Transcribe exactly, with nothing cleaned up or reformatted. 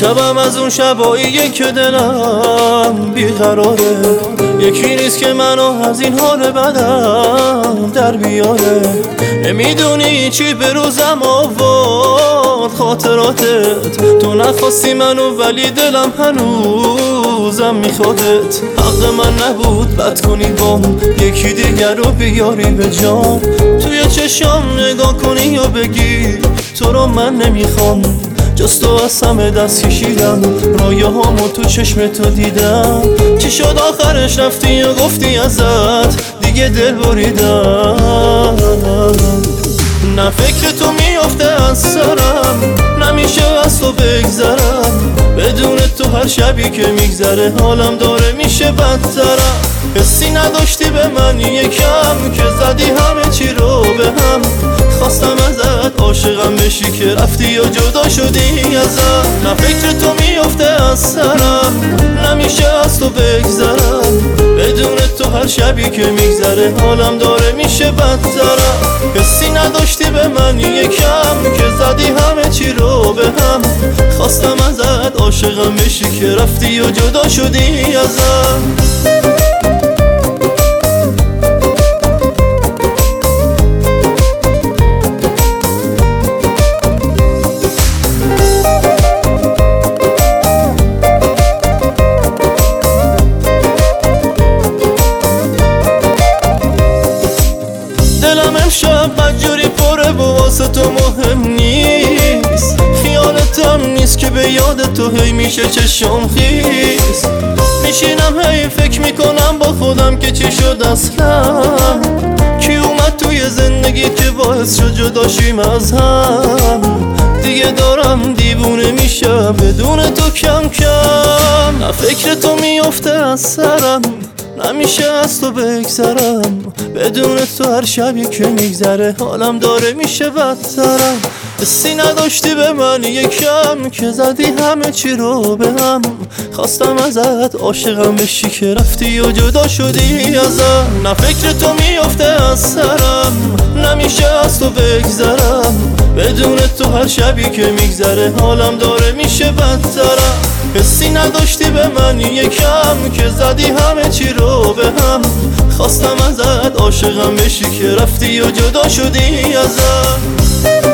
شبم از اون شبایی که دلم بیقراره، یکی نیست که منو از این حال بدم در بیاره. نمیدونی چی به روزم آورد خاطراتت، تو نخواستی منو ولی دلم هنوزم میخوادت. حق من نبود بد کنی بام، یکی دیگر رو بیاری به جام، توی چشام نگاه کنی یا بگی تو رو من نمیخوام. جز تو از همه دست کشیدم، رایه هامو تو چشم تو دیدم. چی شد آخرش رفتی و گفتی ازت دیگه دل بریدم. نه فکر تو میافته از سرم، نمیشه از تو بگذرم. بدون تو هر شبی که میگذره حالم داره میشه بدترم. حسی نداشتی به من یکم که زدی همه چی رو به هم. خواستم ازت عاشقم بشی که رفتی یا جدا شدی ازم. نه فکر تو میافته از سرم، نمیشه از تو بگذرم. بدون تو هر شبی که میگذره حالم داره میشه بدترم. حسی نداشتی به من یکم که زدی همه چی رو به هم. خواستم ازت عاشقم بشی که رفتی یا جدا شدی ازم. دلم امشب بدجوری پره و واسه تو مهم نیست. خیالتم نیست که به یاد تو هی میشه چشم خیس. میشینم هی فکر میکنم با خودم که چی شد اصلا. کی اومد توی زندگی که باعث شد جدا شیم از هم. دیگه دارم دیوونه میشم بدون تو کم کم. نه فکر تو میافته از سرم، نمیشه از تو بگذرم. بدون تو هر شبی که میگذره حالم داره میشه بدترم. حسی نداشتی به من یکم که زدی همه چی رو به هم. خواستم ازت عاشقم بشی که رفتی و جدا شدی ازم. نه فکر تو میافته از سرم، نمیشه از تو بگذرم. بدون تو هر شبی که میگذره حالم داره میشه بدترم. حسی نداشتی به من یکم که زدی همه چی رو به هم. خواستم ازت عاشقم بشی که رفتی و جدا شدی ازم.